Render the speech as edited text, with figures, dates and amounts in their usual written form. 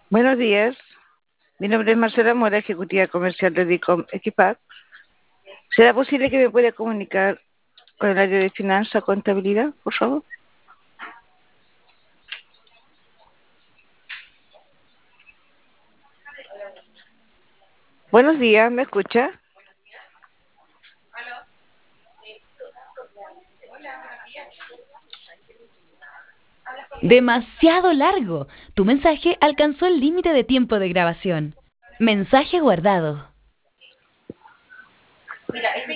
Buenos días, mi nombre es Marcela Mora, ejecutiva comercial de DICOM Equipac. ¿Será posible que me pueda comunicar con el área de finanzas o contabilidad, por favor? Buenos días, ¿me escucha? Demasiado largo. Tu mensaje alcanzó el límite de tiempo de grabación. Mensaje guardado.